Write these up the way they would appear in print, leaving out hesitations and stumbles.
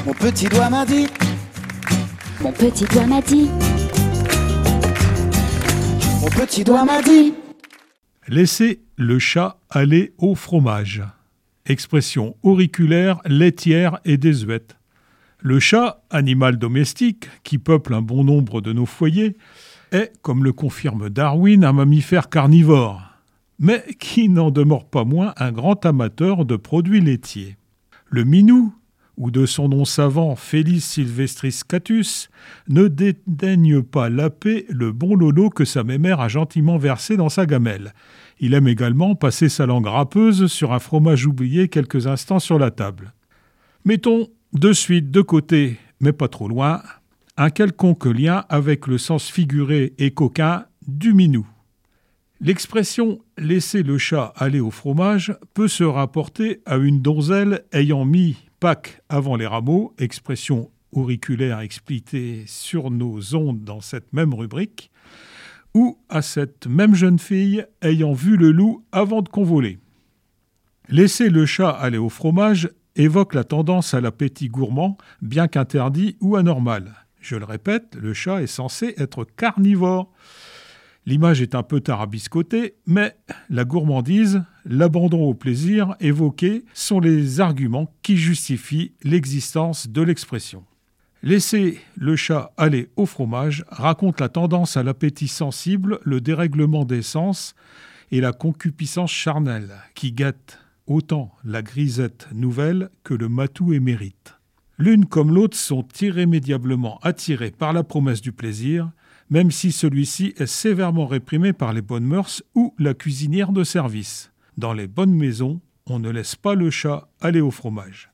Mon petit doigt m'a dit. Mon petit doigt m'a dit. Mon petit doigt m'a dit. Laissez le chat aller au fromage. Expression auriculaire, laitière et désuète. Le chat, animal domestique qui peuple un bon nombre de nos foyers, est, comme le confirme Darwin, un mammifère carnivore, mais qui n'en demeure pas moins un grand amateur de produits laitiers. Le minou, ou de son nom savant Felis sylvestris catus, ne dédaigne pas laper le bon lolo que sa mémère a gentiment versé dans sa gamelle. Il aime également passer sa langue râpeuse sur un fromage oublié quelques instants sur la table. Mettons de suite de côté, mais pas trop loin, un quelconque lien avec le sens figuré et coquin du minou. L'expression « laisser le chat aller au fromage » peut se rapporter à une donzelle ayant mis Pâques avant les rameaux, expression auriculaire explicitée sur nos ondes dans cette même rubrique, ou à cette même jeune fille ayant vu le loup avant de convoler. Laisser le chat aller au fromage évoque la tendance à l'appétit gourmand, bien qu'interdit ou anormal. Je le répète, le chat est censé être carnivore. L'image est un peu tarabiscotée, mais la gourmandise, l'abandon au plaisir évoqués sont les arguments qui justifient l'existence de l'expression. Laisser le chat aller au fromage raconte la tendance à l'appétit sensible, le dérèglement des sens et la concupiscence charnelle qui guette autant la grisette nouvelle que le matou émérite. L'une comme l'autre sont irrémédiablement attirées par la promesse du plaisir, même si celui-ci est sévèrement réprimé par les bonnes mœurs ou la cuisinière de service. Dans les bonnes maisons, on ne laisse pas le chat aller au fromage.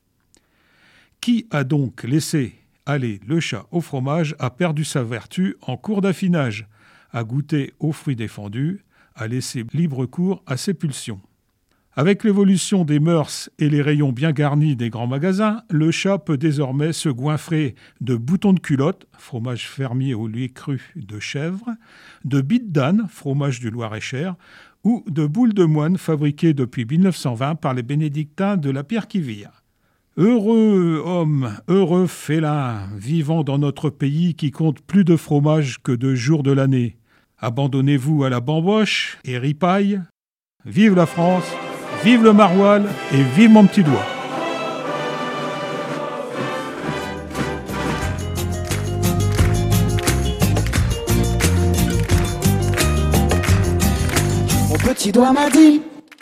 Qui a donc laissé aller le chat au fromage a perdu sa vertu en cours d'affinage, a goûté aux fruits défendus, a laissé libre cours à ses pulsions. Avec l'évolution des mœurs et les rayons bien garnis des grands magasins, le chat peut désormais se goinfrer de boutons de culotte, fromage fermier au lait cru de chèvre, de bites d'âne, fromage du Loir-et-Cher, ou de boules de moine fabriquées depuis 1920 par les bénédictins de la Pierre qui vire. Heureux hommes, heureux félins, vivant dans notre pays qui compte plus de fromage que de jours de l'année. Abandonnez-vous à la bamboche et ripaille. Vive la France! Vive le maroilles et vive mon petit doigt. Mon petit doigt m'a dit.